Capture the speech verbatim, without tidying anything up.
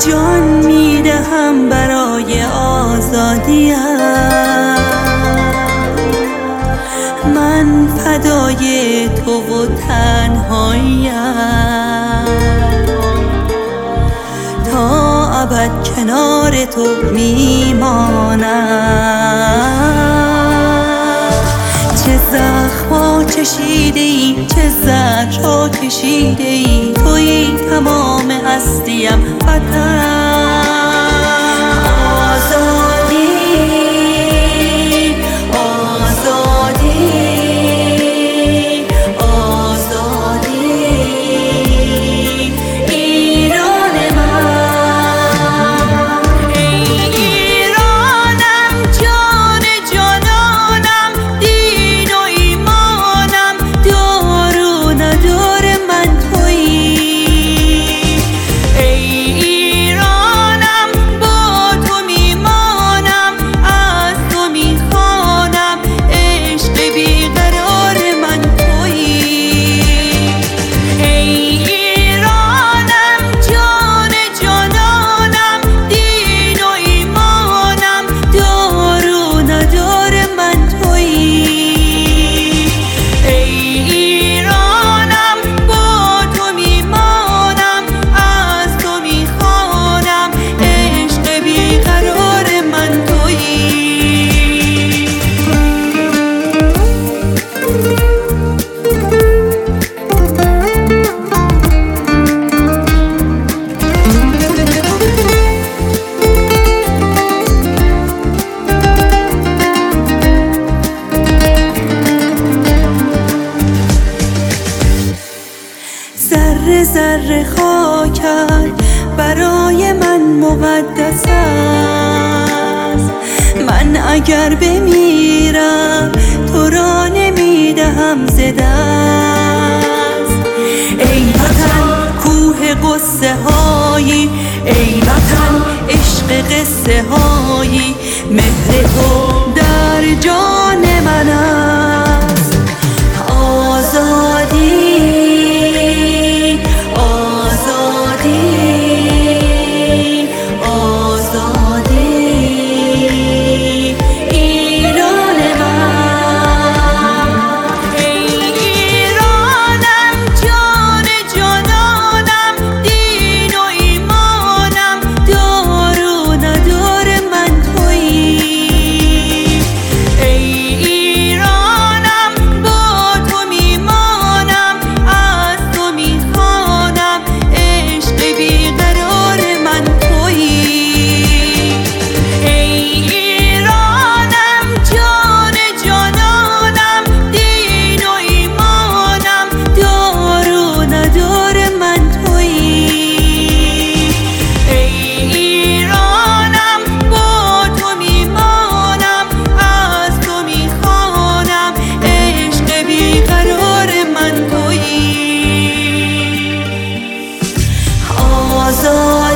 جان میدهم برای آزادیم، من فدای تو و تنهاییم، تا ابد کنار تو میمانم. چه زخما چشیده ای، چه زهرها کشیده ای، تویی تمام هستیم وطن. ذره ذره خاکت برای من مقدس است، من اگر بمیرم تو را نمیدهم ز دست. ای وطن کوه قصه هایی، ای وطن عشق قصه هایی، مهر تو در جان من است. آزادی So